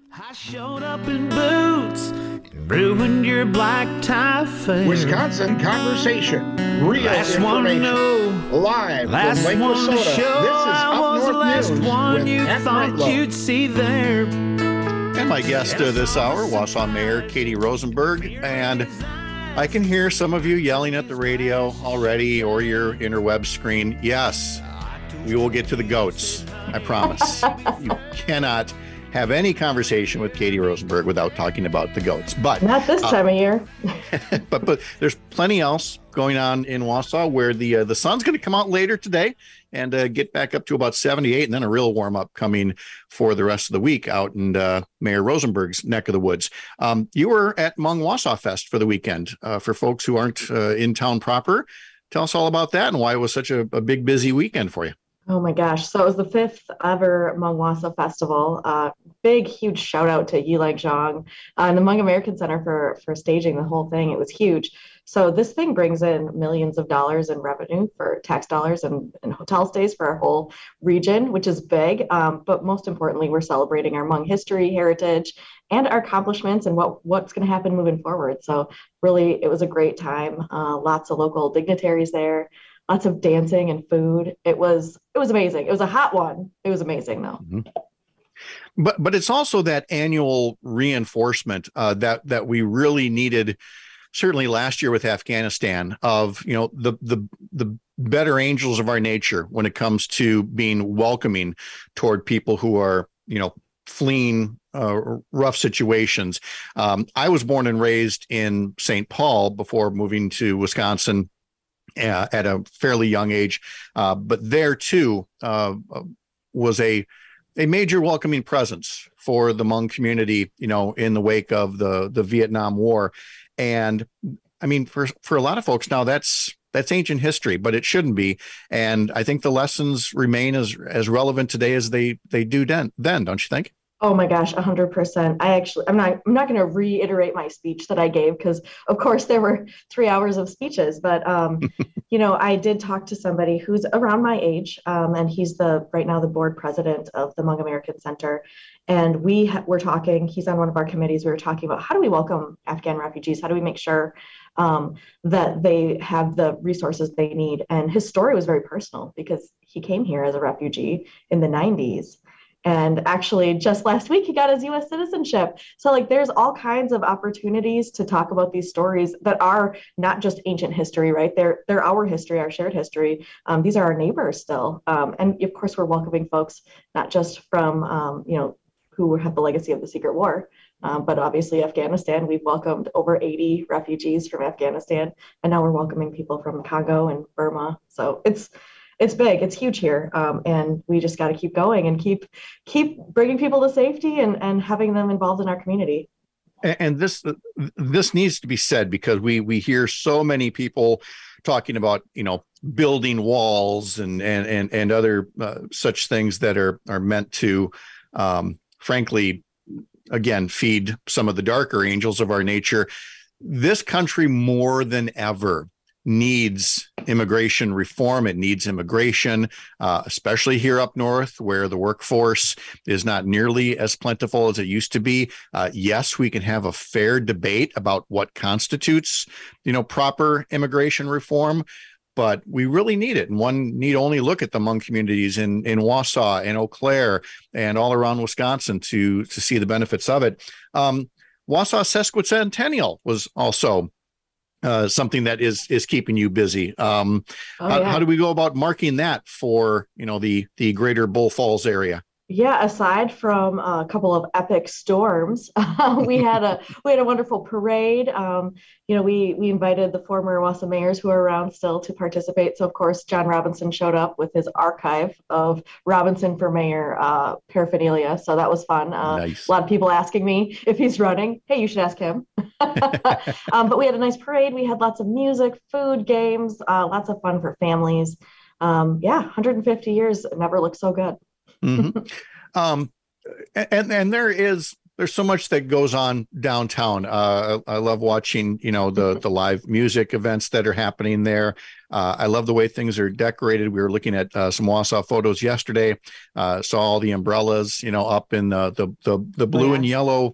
I showed up in boots, ruined your black tie fair. Wisconsin Conversation, real Last information, one to know, live last from Lake one to Wissota. show. This is I Up was North the last News one with you Pat thought Miglo. you'd see there. And my guest this hour, Wausau Mayor Katie Rosenberg. And I can hear some of you yelling at the radio already or your interweb screen. Yes, we will get to the goats. I promise. You cannot have any conversation with Katie Rosenberg without talking about the goats. But not this time of year. but there's plenty else going on in Wausau where the sun's going to come out later today and get back up to about 78, and then a real warm up coming for the rest of the week out in Mayor Rosenberg's neck of the woods. You were at Hmong Wausau Fest for the weekend. For folks who aren't in town proper, tell us all about that and why it was such a big, busy weekend for you. Oh my gosh. So it was the 5th ever Hmong Wausau Festival. Big, huge shout out to Yilang Zhang and the Hmong American Center for staging the whole thing. It was huge. So this thing brings in millions of dollars in revenue for tax dollars and hotel stays for our whole region, which is big. But most importantly, we're celebrating our Hmong history, heritage, and our accomplishments and what's going to happen moving forward. So really, it was a great time. Lots of local dignitaries there. Lots of dancing and food. It was amazing. It was a hot one. It was amazing though. Mm-hmm. But it's also that annual reinforcement that we really needed, certainly last year with Afghanistan, of the better angels of our nature when it comes to being welcoming toward people who are fleeing rough situations. I was born and raised in St. Paul before moving to Wisconsin at a fairly young age, but there too was a major welcoming presence for the Hmong community, in the wake of the Vietnam War. And I mean, for a lot of folks now, that's ancient history, but it shouldn't be. And I think the lessons remain as relevant today as they do then, don't you think? Oh my gosh, 100%. I'm not going to reiterate my speech that I gave because, of course, there were 3 hours of speeches. But I did talk to somebody who's around my age, and he's right now the board president of the Hmong American Center. And we were talking. He's on one of our committees. We were talking about how do we welcome Afghan refugees? How do we make sure that they have the resources they need? And his story was very personal because he came here as a refugee in the 90s. And actually, just last week, he got his U.S. citizenship. So, there's all kinds of opportunities to talk about these stories that are not just ancient history, right? They're our history, our shared history. These are our neighbors still. And, of course, we're welcoming folks, not just from, who have the legacy of the Secret War, but obviously Afghanistan. We've welcomed over 80 refugees from Afghanistan, and now we're welcoming people from Congo and Burma. So it's big, it's huge here, and we just got to keep going and keep bringing people to safety and having them involved in our community. And this needs to be said because we hear so many people talking about building walls and other such things that are meant to frankly again feed some of the darker angels of our nature. This country more than ever needs immigration reform. It needs immigration, especially here up north where the workforce is not nearly as plentiful as it used to be. Yes, we can have a fair debate about what constitutes, proper immigration reform, but we really need it. And one need only look at the Hmong communities in Wausau and Eau Claire and all around Wisconsin to see the benefits of it. Wausau Sesquicentennial was also something that is keeping you busy. How do we go about marking that for the greater Bull Falls area? Yeah, aside from a couple of epic storms, we had a wonderful parade. We invited the former Wausau mayors who are around still to participate. So of course, John Robinson showed up with his archive of Robinson for Mayor paraphernalia. So that was fun. Nice. A lot of people asking me if he's running. Hey, you should ask him. But we had a nice parade. We had lots of music, food, games, lots of fun for families. 150 years never looked so good. Mm-hmm. And there is there's so much that goes on downtown. I love watching, the live music events that are happening there. I love the way things are decorated. We were looking at some Wausau photos yesterday. Saw all the umbrellas, up in the blue and yellow,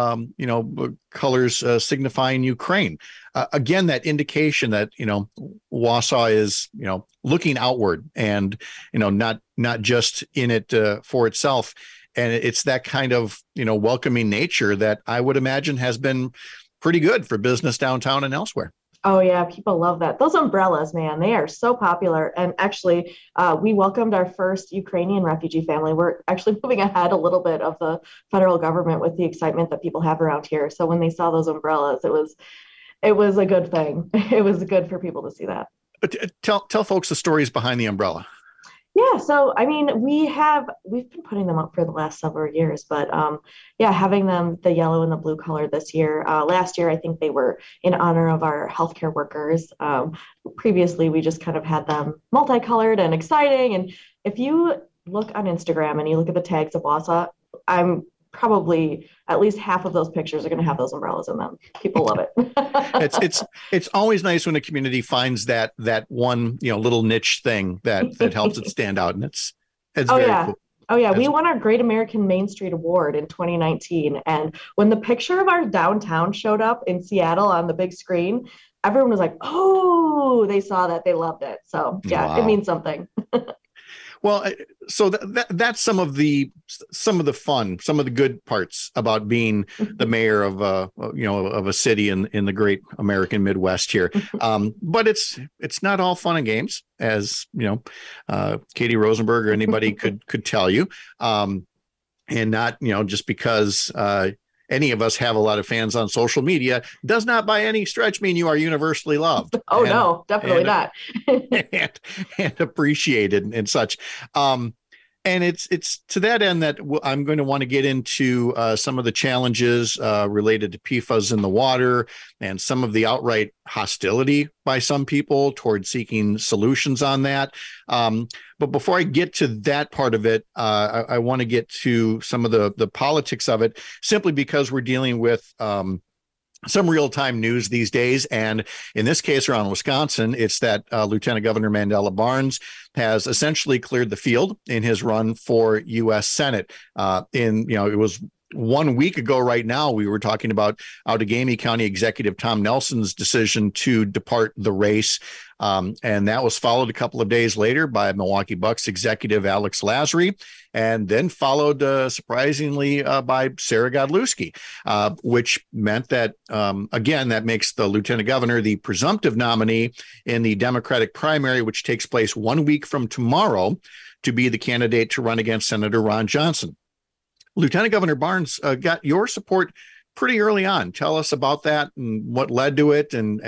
colors signifying Ukraine. Again, that indication that Wausau is looking outward and not just in it for itself. And it's that kind of welcoming nature that I would imagine has been pretty good for business downtown and elsewhere. Oh yeah, people love that. Those umbrellas, man, they are so popular. And actually, we welcomed our first Ukrainian refugee family. We're actually moving ahead a little bit of the federal government with the excitement that people have around here. So when they saw those umbrellas, it was a good thing. It was good for people to see that. Tell folks the stories behind the umbrella. Yeah, so I mean, we've been putting them up for the last several years, but having them the yellow and the blue color this year. Last year, I think they were in honor of our healthcare workers. Previously, we just kind of had them multicolored and exciting. And if you look on Instagram and you look at the tags of Wausau, I'm probably at least half of those pictures are going to have those umbrellas in them. People love it. It's always nice when a community finds that one little niche thing that helps it stand out, and it's very cool. Oh yeah, we won our Great American Main Street Award in 2019, and when the picture of our downtown showed up in Seattle on the big screen, everyone was like, "Oh!" They saw that, they loved it. So yeah, wow. It means something. Well, so that's some of the fun, some of the good parts about being the mayor of a city in the great American Midwest here. But it's not all fun and games, as Katie Rosenberg or anybody could tell you, and not just because any of us have a lot of fans on social media does not by any stretch mean you are universally loved. Oh, no, definitely not. and appreciated and such. And it's to that end that I'm going to want to get into some of the challenges related to PFAS in the water and some of the outright hostility by some people towards seeking solutions on that. But before I get to that part of it, I want to get to some of the politics of it, simply because we're dealing with some real-time news these days. And in this case around Wisconsin, it's that Lieutenant Governor Mandela Barnes has essentially cleared the field in his run for U.S. Senate. It was 1 week ago right now, we were talking about Outagamie County Executive Tom Nelson's decision to depart the race. And that was followed a couple of days later by Milwaukee Bucks executive Alex Lasry, and then followed surprisingly by Sarah Godlewski, which meant that, again, that makes the lieutenant governor the presumptive nominee in the Democratic primary, which takes place 1 week from tomorrow, to be the candidate to run against Senator Ron Johnson. Lieutenant Governor Barnes got your support pretty early on. Tell us about that and what led to it, and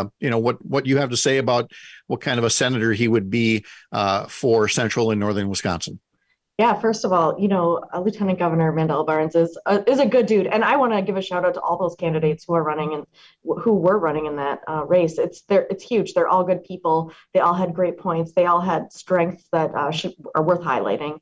what you have to say about what kind of a senator he would be for central and northern Wisconsin. Yeah, first of all, Lieutenant Governor Mandela Barnes is a good dude, and I want to give a shout out to all those candidates who are running and who were running in that race. It's huge. They're all good people. They all had great points. They all had strengths that are worth highlighting.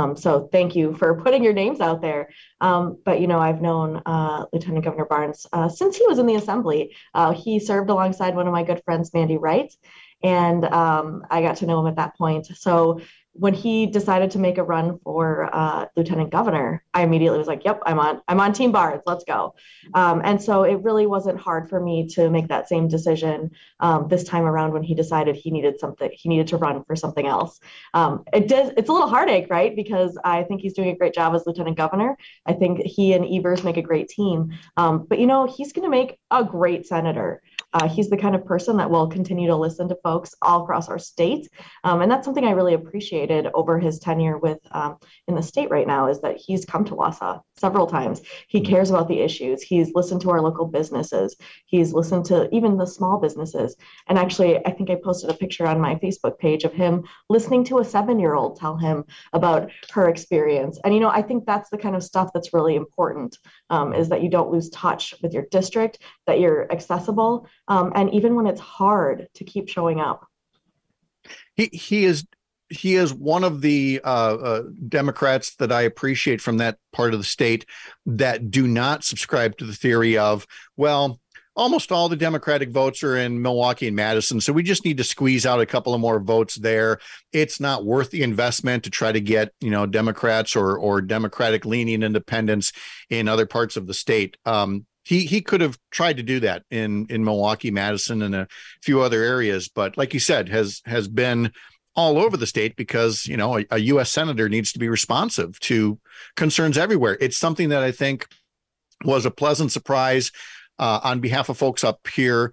So thank you for putting your names out there. But I've known Lieutenant Governor Barnes since he was in the Assembly. He served alongside one of my good friends, Mandy Wright, and I got to know him at that point. So when he decided to make a run for lieutenant governor, I immediately was like, "Yep, I'm on Team Barnes. Let's go." And so it really wasn't hard for me to make that same decision this time around when he decided he needed to run for something else. It's a little heartache, right? Because I think he's doing a great job as lieutenant governor. I think he and Evers make a great team. But he's going to make a great senator. He's the kind of person that will continue to listen to folks all across our state. And that's something I really appreciated over his tenure in the state right now, is that he's come to Wausau several times. He cares about the issues. He's listened to our local businesses. He's listened to even the small businesses. And actually, I think I posted a picture on my Facebook page of him listening to a 7-year-old tell him about her experience. And, I think that's the kind of stuff that's really important, is that you don't lose touch with your district, that you're accessible. And even when it's hard, to keep showing up. He is he is one of the Democrats that I appreciate from that part of the state that do not subscribe to the theory of, well, almost all the Democratic votes are in Milwaukee and Madison, so we just need to squeeze out a couple of more votes there. It's not worth the investment to try to get, Democrats or Democratic leaning independents in other parts of the state. He could have tried to do that in Milwaukee, Madison, and a few other areas, but like you said, has been all over the state because, a U.S. senator needs to be responsive to concerns everywhere. It's something that I think was a pleasant surprise on behalf of folks up here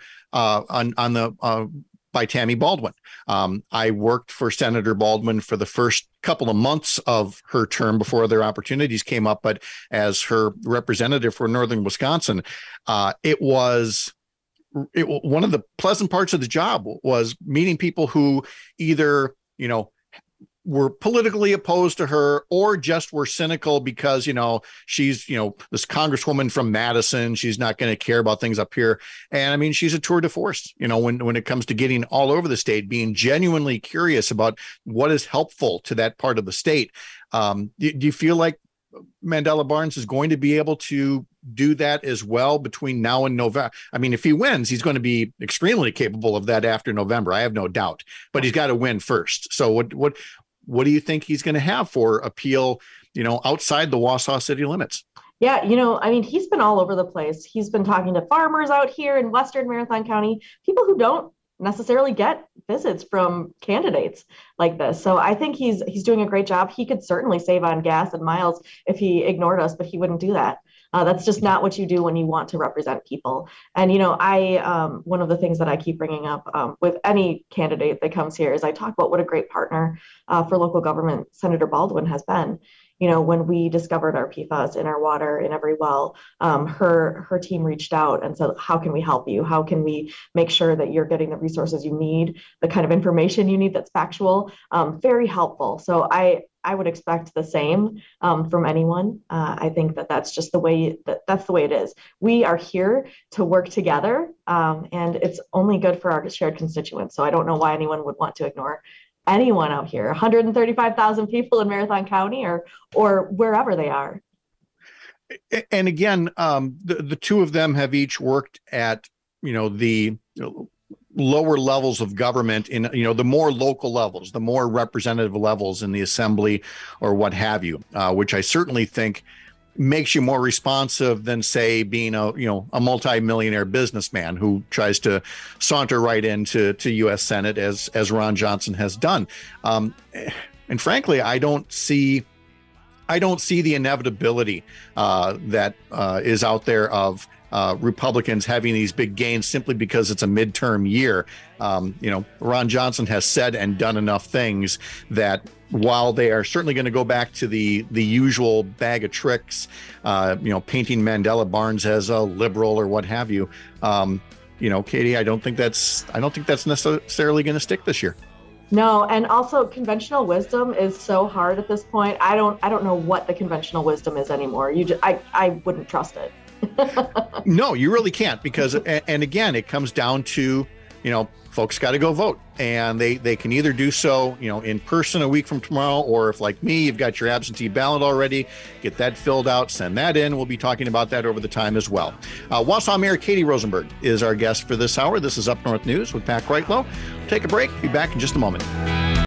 by Tammy Baldwin. I worked for Senator Baldwin for the first couple of months of her term before other opportunities came up, but as her representative for Northern Wisconsin, it was one of the pleasant parts of the job was meeting people who either, were politically opposed to her or just were cynical because, she's, this congresswoman from Madison, she's not going to care about things up here. And I mean, she's a tour de force, when it comes to getting all over the state, being genuinely curious about what is helpful to that part of the state. Do you feel like Mandela Barnes is going to be able to do that as well between now and November? I mean, if he wins, he's going to be extremely capable of that after November. I have no doubt, but he's got to win first. So what do you think he's going to have for appeal, outside the Wausau city limits? Yeah, he's been all over the place. He's been talking to farmers out here in Western Marathon County, people who don't necessarily get visits from candidates like this. So I think he's doing a great job. He could certainly save on gas and miles if he ignored us, but he wouldn't do that. That's just not what you do when you want to represent people. And, one of the things that I keep bringing up with any candidate that comes here is I talk about what a great partner for local government Senator Baldwin has been. When we discovered our PFAS in our water in every well, her team reached out and said, how can we help you? How can we make sure that you're getting the resources you need, the kind of information you need that's factual? Very helpful. So I would expect the same from anyone. I think that's just the way that's the way it is. We are here to work together, and it's only good for our shared constituents. So I don't know why anyone would want to ignore anyone out here, 135,000 people in Marathon County or wherever they are. And again, the two of them have each worked at, the lower levels of government in, the more local levels, the more representative levels in the assembly or what have you, which I certainly think makes you more responsive than, say, being a multi-millionaire businessman who tries to saunter right into U.S. Senate as Ron Johnson has done. And frankly, I don't see the inevitability that is out there of Republicans having these big gains simply because it's a midterm year. Ron Johnson has said and done enough things that while they are certainly going to go back to the usual bag of tricks, painting Mandela Barnes as a liberal or what have you, Katie, I don't think that's necessarily going to stick this year. No, and also conventional wisdom is so hard at this point. I don't know what the conventional wisdom is anymore. I wouldn't trust it. No, you really can't, because, and again, it comes down to, folks got to go vote, and they can either do so, in person a week from tomorrow, or if like me, you've got your absentee ballot already, get that filled out, send that in. We'll be talking about that over the time as well. Wausau Mayor Katie Rosenberg is our guest for this hour. This is Up North News with Pat Kreitlow. Take a break. Be back in just a moment.